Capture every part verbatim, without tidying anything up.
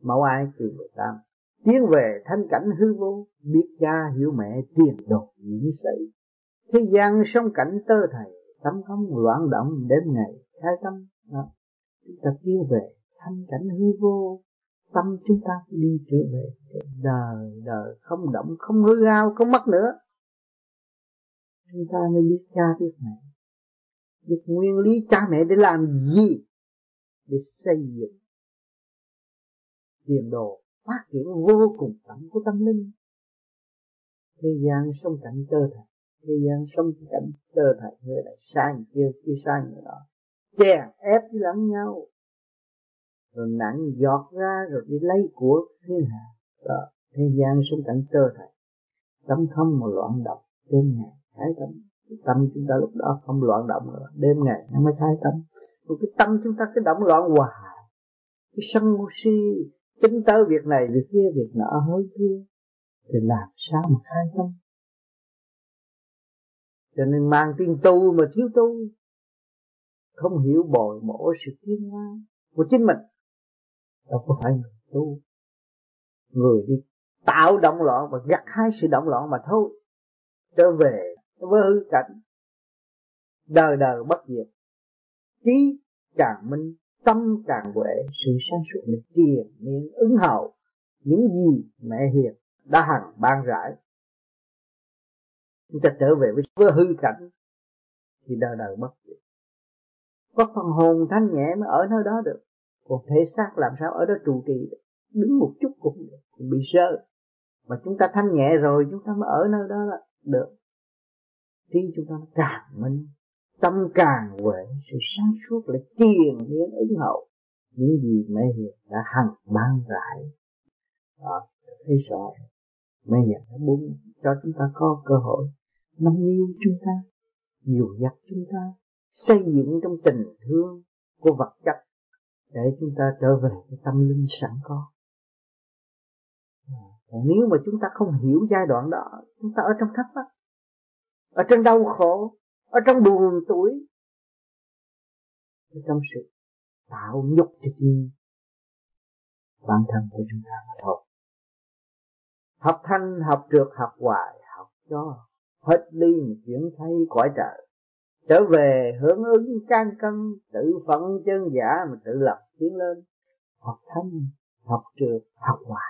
mẫu ai kỳ mười tám. Tiến về thanh cảnh hư vô, biết cha hiểu mẹ tiền đồ diễn xây. Thế gian sống cảnh tơ thầy, tâm không loạn động đêm ngày khai tâm. Đó. Chúng ta tiến về thanh cảnh hư vô, tâm chúng ta đi trở về đời đời không động, không hư hao, không mất nữa. Chúng ta mới biết cha biết mẹ, biết nguyên lý cha mẹ để làm gì, để xây dựng tiền đồ phát triển vô cùng tận của tâm linh. Thế gian sống cảnh tơ thầy, thế gian sống cảnh tơ thầy, người này sai người kia, kia sai người đó, chèn ép lẫn nhau, rồi nặng giọt ra rồi đi lấy của thiên hạ. Đó, thế gian sống cảnh tơ thầy, tâm không mà loạn động, đêm ngày thái tâm. Tâm chúng ta lúc đó không loạn động nữa, đêm ngày nó mới thái tâm. Còn cái tâm chúng ta cái động loạn hoài, cái sân si tính tới việc này việc kia việc nọ hơi kia, thì làm sao mà khai tâm? Cho nên mang tiếng tu mà thiếu tu, không hiểu bồi bổ sự tiến hóa của chính mình. Đâu có phải người tu, người đi tạo động loạn và gặt hái sự động loạn mà thôi. Trở về với hư cảnh đời đời bất diệt, trí càng minh, tâm càng huệ, sự sáng suốt để triền miên ứng hậu những gì mẹ hiền đã hằng ban rãi. Chúng ta trở về với, với hư cảnh thì đời đời bất diệt. Có phần hồn thanh nhẹ mới ở nơi đó được, còn thể xác làm sao ở đó trụ trì được. Đứng một chút cũng được, cũng bị sơ. Mà chúng ta thanh nhẹ rồi chúng ta mới ở nơi đó là được. Trí chúng ta càng minh, tâm càng huệ, sự sáng suốt là triền miên ứng hậu những gì mẹ hiền đã hằng ban rãi. Đó, thấy rõ mẹ hiền đã muốn cho chúng ta có cơ hội nâng niu chúng ta, dìu dắt chúng ta, xây dựng trong tình thương của vật chất để chúng ta trở về cái tâm linh sẵn có. Còn nếu mà chúng ta không hiểu giai đoạn đó, chúng ta ở trong thắc mắc, ở trong đau khổ, ở trong buồn tuổi, ở trong sự tạo nhục cho chi bản thân của chúng ta mà thôi. Học thanh, học trượt, học hoài, học cho hết ly chuyển thay cõi trời. Trở về hướng ứng can cân, tự phận chân giả mà tự lập tiến lên. Học thanh, học trượt, học hoài.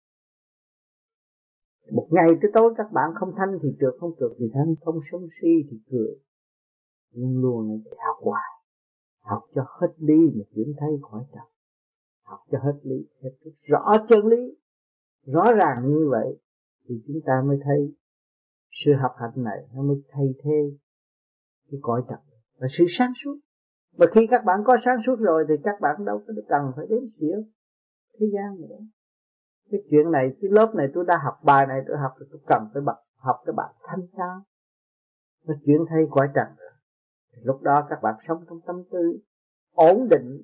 Một ngày tới tối các bạn không thanh thì trượt, không trượt thì thanh, không sống si thì cười. Luôn luôn phải học hoài. Học cho hết lý mà chuyển thay khỏi trời. Học cho hết lý, hết rõ chân lý, rõ ràng như vậy thì chúng ta mới thấy sự học hành này nó mới thay thế cái cõi trần và sự sáng suốt. Và khi các bạn có sáng suốt rồi thì các bạn đâu có cần phải đến xỉa thế gian nữa. Cái chuyện này, cái lớp này tôi đã học, bài này tôi học thì tôi cần phải bật học cái bài thanh cao, nó chuyển thay cõi trần rồi. Lúc đó các bạn sống trong tâm tư ổn định,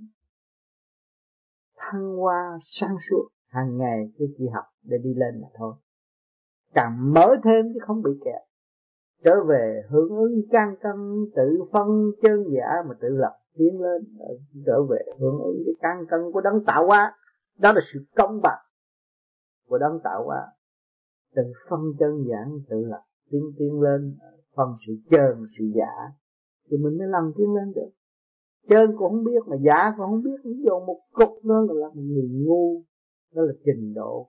thăng hoa, sáng suốt. Hàng ngày tôi chỉ học để đi lên mà thôi, càng mở thêm chứ không bị kẹt. Trở về hưởng ứng can cân, tự phân chân giả mà tự lập tiến lên. Trở về hưởng ứng cái can cân của đấng tạo hóa. Đó là sự công bằng của đấng tạo hóa. Tự phân chân giả tự lập tiến tiến lên, phân sự trơn sự giả thì mình mới làm tiến lên được. Trơn cũng không biết mà giả cũng không biết, ví dụ một cục đó là một người ngu. Đó là trình độ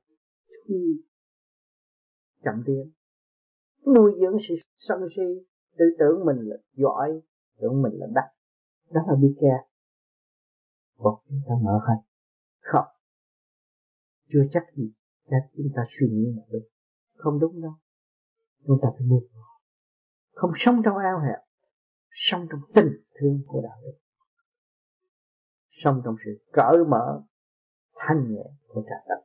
chậm tiến, nuôi dưỡng sự sân si, tự tưởng mình là giỏi, tưởng mình là đắc. Đó là bị kẹt. Hoặc chúng ta mở khai không, chưa chắc gì chắc chúng ta suy nghĩ là đúng, không đúng đâu. Chúng ta phải buông, không sống trong eo hẹp, sống trong tình thương của đạo đức, sống trong sự cởi mở thanh nhẹ của trà tập.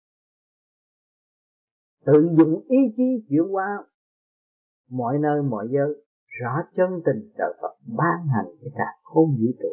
Tự dùng ý chí chuyển hóa mọi nơi mọi giới, rõ chân tình trời Phật ban hành cái cả khôn vũ trụ.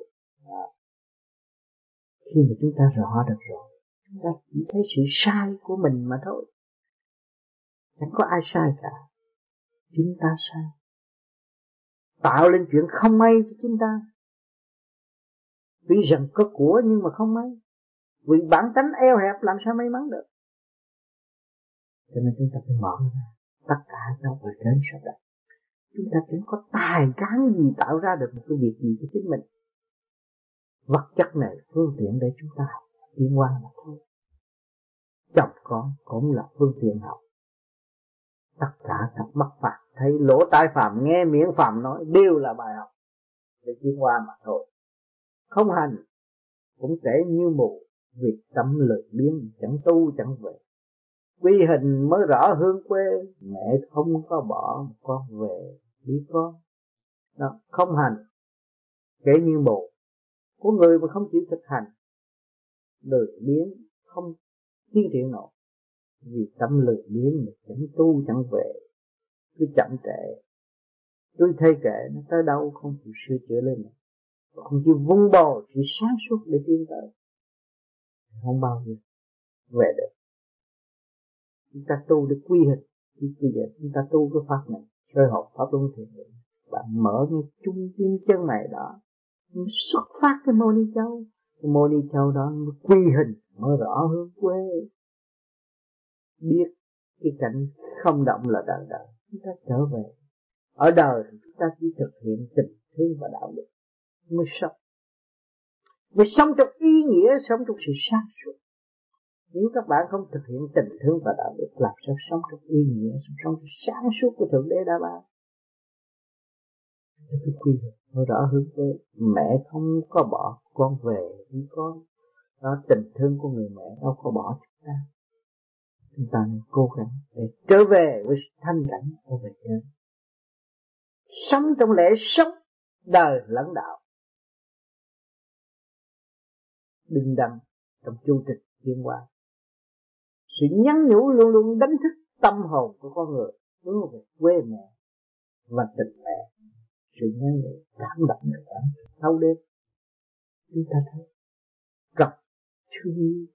Khi mà chúng ta rõ được rồi, chúng ta chỉ thấy sự sai của mình mà thôi. Chẳng có ai sai cả, chúng ta sai, tạo lên chuyện không may cho chúng ta. Tuy rằng có của nhưng mà không may, Vì bản tánh eo hẹp làm sao may mắn được. Cho nên chúng ta phải mở ra. Tất cả đâu ở trên sao đất. Chúng ta chẳng có tài cán gì tạo ra được một cái việc gì của chính mình. Vật chất này phương tiện để chúng ta học tiến hóa mà thôi. Chồng con cũng là phương tiện học. Tất cả các mắt phàm thấy lỗ tai phàm nghe miệng phàm nói đều là bài học để tiến hóa mà thôi. Không hành cũng kể như mù, việc tâm lười biếng chẳng tu chẳng về. Quy hình mới rõ hương quê, mẹ không có bỏ con về đi con. Đó, không hành kể như mù. Có người mà không chịu thực hành, lười biếng không tiến triển nổi. Vì tâm lười biếng chẳng tu chẳng về, cứ chậm trễ. Tôi thay kệ nó tới đâu không chịu sửa chữa lên nữa, không chịu vun bồi sự sáng suốt để tiến tới, không bao giờ về được. Chúng ta tu để quy hình, bây giờ chúng ta tu cái pháp này, soi học pháp luân thiền định. Bạn mở cái trung tim chân này đó, xuất phát cái mô ni châu, cái mô ni châu đó mới quy hình, mở rõ hướng quê. Biết cái cảnh không động là đời đời, chúng ta trở về. Ở đời thì chúng ta chỉ thực hiện tình thương và đạo đức mới sống, mới sống trong ý nghĩa, sống trong sự sáng suốt. Nếu các bạn không thực hiện tình thương và đạo đức, làm sao sống trong ý nghĩa, sống trong sáng suốt của Thượng Đế đã ban. Cái quy hoạch nói rõ hướng quê, mẹ không có bỏ con về với con. Đó, tình thương của người mẹ đâu có bỏ chúng ta. Chúng ta nên cố gắng để trở về với thanh cảnh của về trên. Sống trong lễ sống đời lẫn đạo, bình đẳng trong chu trình tiến hóa. Sự nhắn nhủ luôn luôn đánh thức tâm hồn của con người hướng về quê mẹ và tình mẹ. Sự nhắn nhủ cảm động các bạn thâu đêm, chúng ta thấy gặp thương yêu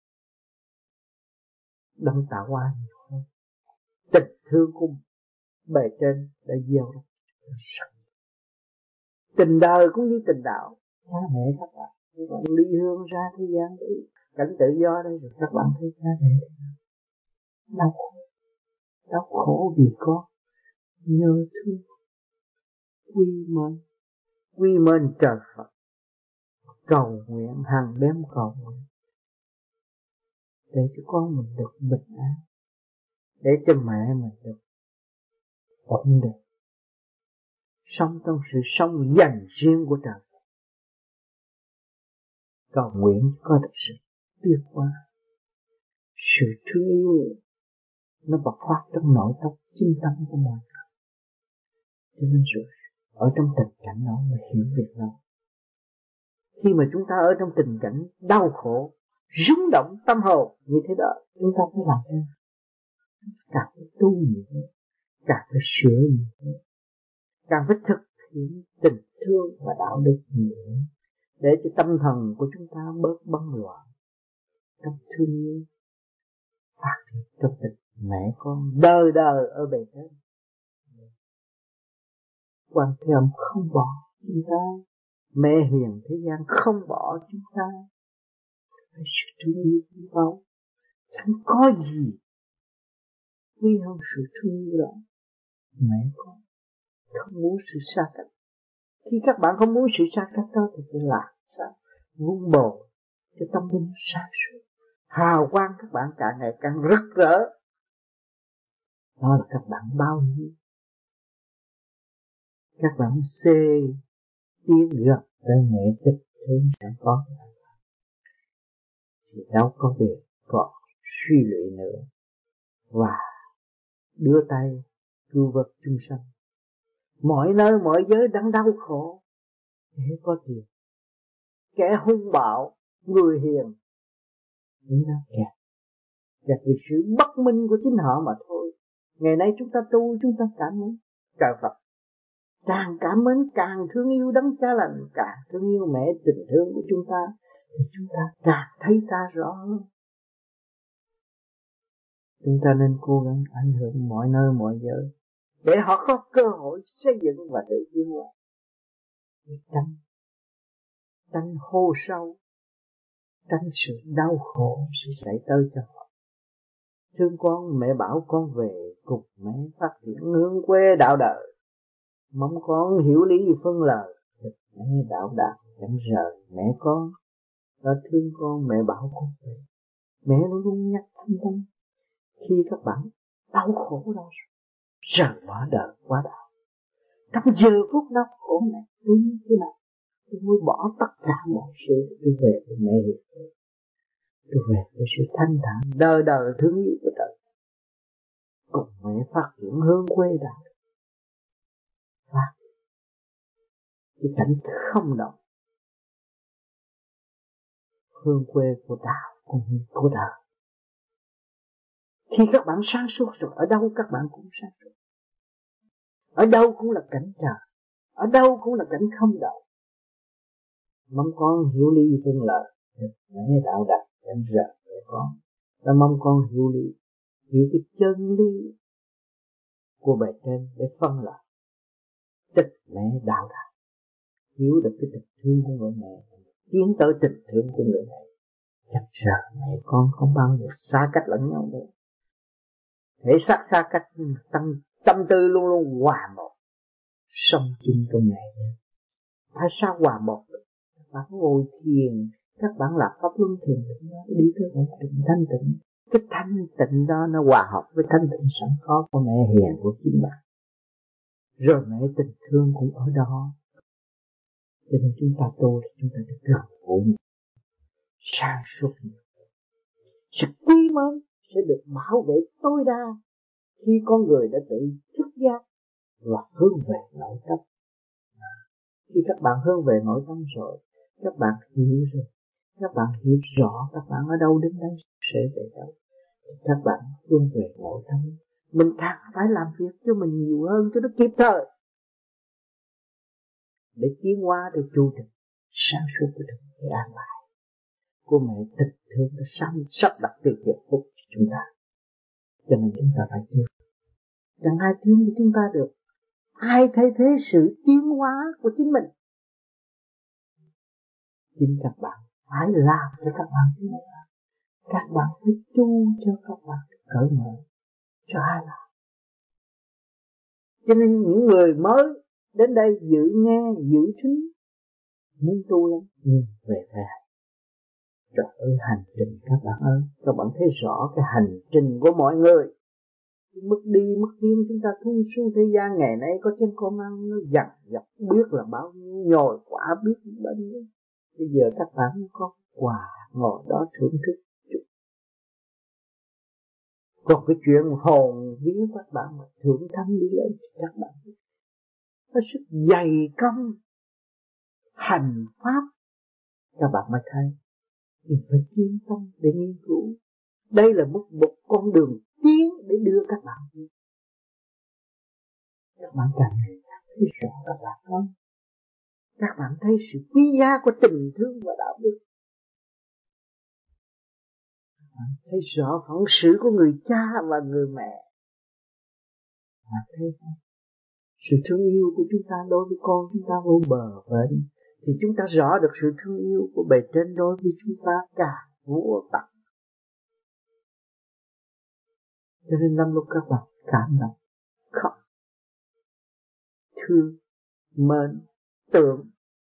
đấng tạo hóa nhiều hơn. Tình thương của bề trên đã gieo ra tình đời cũng như tình đạo. Cha mẹ các bạn, các bạn ly hương ra thế gian để cảnh tự do đây rồi các bạn thấy cha mẹ đau khổ, đau khổ vì con nhớ thương, quy mến, quy mến trời Phật, cầu nguyện hàng đêm cầu nguyện để cho con mình được bình an, để cho mẹ mình được ổn định, sống trong sự sống dành riêng của trời Phật. Cầu nguyện có được sự tiến hóa, sự thương yêu nó bộc phát trong nội tâm chính tâm của mọi người. Cho nên rồi ở trong tình cảnh đó mới hiểu việc đó. Khi mà chúng ta ở trong tình cảnh đau khổ, rung động tâm hồn như thế đó, chúng ta phải làm thế. Càng phải tu nhiều hơn, càng phải sửa nhiều hơn, càng phải thực hiện tình thương và đạo đức nhiều hơn, để cho tâm thần của chúng ta bớt bấn loạn, trong thương yêu, phát triển trong tình mẹ con đời đời ở bề trên. Quan Thế Âm không bỏ chúng ta, mẹ hiền thế gian không bỏ chúng ta. Phải sự thương yêu quý báu, chẳng có gì quý hơn sự thương yêu đó. Mẹ con không muốn sự xa cách. Khi các bạn không muốn sự xa cách đó thì phải làm sao vun bồi cho tâm linh sáng suốt, hào quang các bạn càng ngày càng rực rỡ. Đó là các bạn bao nhiêu. Các bạn xê tiến gần tới mẹ tích thương chẳng có thì đâu có việc còn suy lụy nữa, và đưa tay cứu vớt chúng sanh. Mọi nơi mọi giới đang đau khổ, kẻ có tiền, kẻ hung bạo, người hiền chúng ta kẹt kẹt vì sự bất minh của chính họ mà thôi. Ngày nay chúng ta tu, chúng ta cảm ơn trời Phật, càng cảm ơn, càng thương yêu đấng Cha Lành, càng thương yêu mẹ tình thương của chúng ta, thì chúng ta càng thấy ta rõ hơn. Chúng ta nên cố gắng ảnh hưởng mọi nơi mọi giới để họ có cơ hội xây dựng và tự tiến hóa. Tránh tránh hô sâu, tránh sự đau khổ sẽ xảy tới cho họ. Thương con, mẹ bảo con về cùng mẹ phát triển hướng quê đạo đời. Mong con hiểu lý phân lời, mẹ đạo đạt chẳng rời mẹ con. Đã thương con, mẹ bảo con về. Mẹ luôn luôn nhắc thâm tâm. Khi các bạn đau khổ đó, rời bỏ đời quá đạo. Trong giờ phút đau khổ này, tôi như thế nào? Tôi mới bỏ tất cả mọi sự, tôi về với mẹ hiểu. Tôi về với sự thanh thản, đời đời thương yêu của trời. Cùng mẹ phát triển hướng quê đạo. Phát cái cảnh không động. Hương quê của đạo, của, của đời. Khi các bạn sáng suốt rồi, ở đâu các bạn cũng sáng suốt. Ở đâu cũng là cảnh trời, ở đâu cũng là cảnh không động. Mong con hiểu lý phân lợi, mẹ đạo đạt em rợ của con. Và mong con hiểu lý, hiểu cái chân lý của bề trên để phân lợi. Tịch mẹ đạo đạt, hiểu được cái tình thương của người mẹ, tiến tới tình thương của người mẹ. Chắc giờ mẹ con không bao giờ xa cách lẫn nhau nữa. Thể xác xa cách nhưng tâm, tâm tư luôn luôn hòa một, sống chung trong ngày. Tại sao hòa một được? Các bạn ngồi thiền, các bạn làm pháp luân thiền định đó, đi tới một định thanh tịnh. Cái thanh tịnh đó nó hòa hợp với thanh tịnh sẵn có của mẹ hiền của chính bạn. Rồi mẹ tình thương cũng ở đó. Cho nên chúng ta tu thì chúng ta được gần gũi, sáng suốt. Sự quý mến sẽ được bảo vệ tối đa khi con người đã tự thức giác và hướng về nội tâm. Khi các bạn hướng về nội tâm rồi, các bạn hiểu rồi, các bạn hiểu rõ các bạn ở đâu đến đây sẽ về đâu. Các bạn hướng về nội tâm, mình càng phải làm việc cho mình nhiều hơn cho nó kịp thời, để tiến hóa được tru trình sáng suốt của Thượng Đế an bài của mẹ tịch thương đã sắp sắp đặt từ giờ phút cho chúng ta. Cho nên chúng ta phải tiến. Chẳng ai tiến thì chúng ta được. Ai thay thế sự tiến hóa của chính mình? Chính các bạn phải làm cho các bạn tiến hóa. Các bạn phải tu cho các bạn cởi mở, cho ai làm. Cho nên những người mới đến đây giữ nghe, giữ thính, muốn tu lắm, nhưng về phải hành. Trời ơi, hành trình các bạn ơi, các bạn thấy rõ cái hành trình của mọi người. Mức đi, mức tiến chúng ta thu su thế gian ngày nay có trên con ăn nó dằn dọc biết là bao nhiêu nhồi quả biết bao nhiêu. Bây giờ các bạn có quà ngồi đó thưởng thức chút. Còn cái chuyện hồn vía các bạn mà thượng thánh đi lên các bạn có sức dày công hành pháp các bạn mới thấy. Nhưng phải kiên tâm để nghiên cứu. Đây là một, một con đường tiến để đưa các bạn đi. Các bạn càng ngày càng thấy rõ các bạn không? Các bạn thấy sự quý giá của tình thương và đạo đức. Các bạn thấy rõ phận sự của người cha và người mẹ. Bạn thấy không? Sự thương yêu của chúng ta đối với con chúng ta vô bờ bến, thì chúng ta rõ được sự thương yêu của bề trên đối với chúng ta cả vô tận. Cho nên năm lúc các bạn cảm động, khóc, thương, mến, tưởng,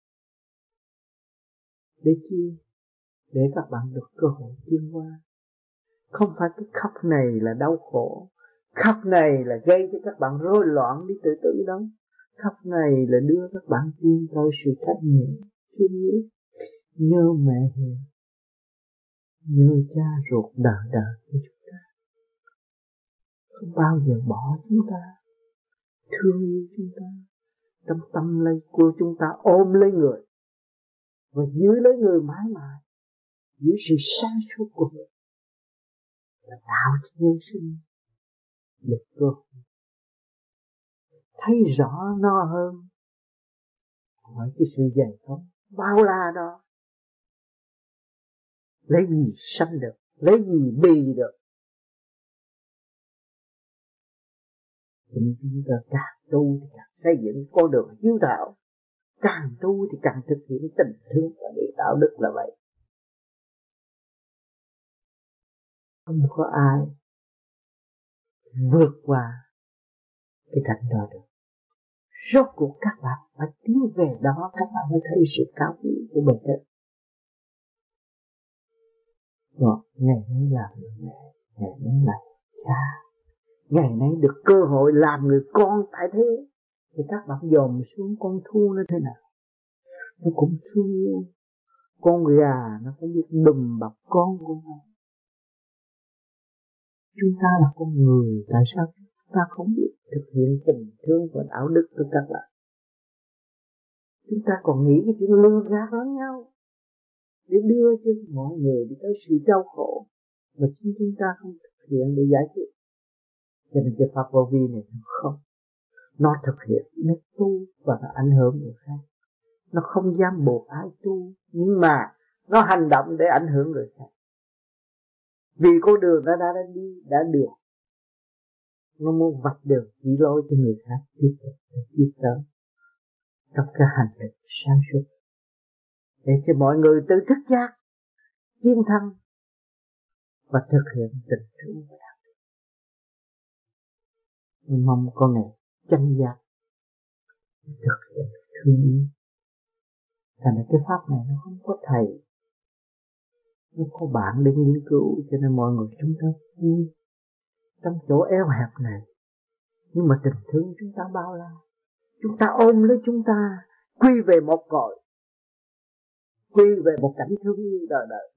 để chi? Để các bạn được cơ hội tiến hóa. Không phải cái khóc này là đau khổ, khóc này là gây cho các bạn rối loạn đi tự tử đâu. Khóc này là đưa các bạn tiến tới sự thanh nhẹ, thương yêu, nhớ mẹ hiền, nhớ cha ruột đời đời của chúng ta. Không bao giờ bỏ chúng ta, thương yêu chúng ta, trong tâm lấy của chúng ta ôm lấy người và giữ lấy người mãi mãi, giữ sự sáng suốt của người là tạo cho nhân sinh được cơ hội thấy rõ nó hơn hỏi cái sự dày công bao la đó. Lấy gì sanh được, lấy gì bì được. Cho nên chúng ta càng tu thì càng xây dựng con đường hiếu đạo, càng tu thì càng thực hiện tình thương và đạo đức là vậy. Không có ai vượt qua cái cảnh đó được. Rốt cuộc các bạn phải tiến về đó, các bạn mới thấy sự cao quý của mình hết. Rồi, ngày nay là người mẹ, ngày nay là cha, ngày nay được cơ hội làm người con tại thế, thì các bạn dòm xuống con thu nó thế nào, nó cũng thương yêu. Con gà nó cũng biết đùm bọc con của nó. Chúng ta là con người, tại sao chúng ta không biết thực hiện tình thương và đạo đức của các bạn? Chúng ta còn nghĩ cái chuyện lừa gạt lẫn nhau để đưa cho mọi người đi tới sự đau khổ mà chính chúng ta không thực hiện để giải quyết. Cho nên cái pháp vô vi này nó không, nó thực hiện, nó tu và nó ảnh hưởng người khác. Nó không dám buộc ai tu, nhưng mà nó hành động để ảnh hưởng người khác. Vì con đường nó đã, đã đi đã được, nó muốn vạch đường chỉ lối cho người khác tiếp tục tiếp tới trong cái hành trình sáng suốt, để cho mọi người tự thức giác, tiến thân và thực hiện tình thương và đạo đức. Mong con này chân giác thực hiện thương yêu. Thành ra cái pháp này nó không có thầy, nó có bạn để nghiên cứu, cho nên mọi người chúng ta vui trong chỗ eo hẹp này. Nhưng mà tình thương chúng ta bao la, chúng ta ôm lấy chúng ta quy về một cội, quy về một cảnh thương yêu đời đời.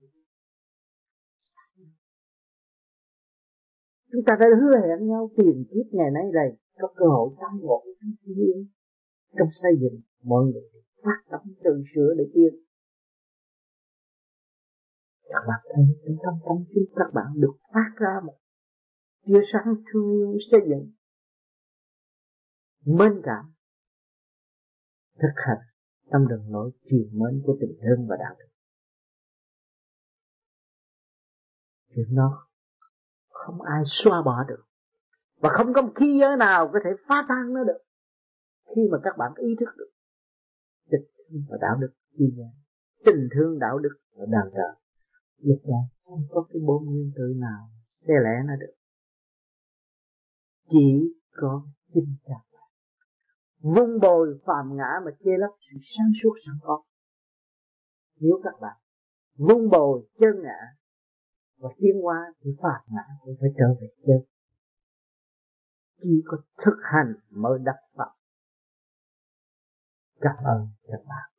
Chúng ta đã hứa hẹn nhau tiền kiếp ngày nay này có cơ hội tái ngộ với thương yêu trong xây dựng mọi người phát tâm tự sửa để tiến. Các bạn thấy trong tâm tâm chúng các bạn được phát ra một tia sáng thương yêu xây dựng, mến cảm, thực hành trong đường lối truyền mến của tình thương và đạo đức. Chuyện đó không ai xóa bỏ được, và không có một khí giới nào có thể phá tan nó được. Khi mà các bạn ý thức được tình thương và đạo đức chi nhau, tình thương đạo đức và đàn trợ, lúc đó không có cái bốn nguyên tử nào xe lẽ nó được. Chỉ có chính các bạn vun bồi phàm ngã mà che lấp sự sáng suốt sẵn có. Nếu các bạn vun bồi chân ngã và tiến hóa thì phàm ngã cũng phải trở về chân. Chỉ có thực hành mới đắc Phật. Cảm ơn các bạn.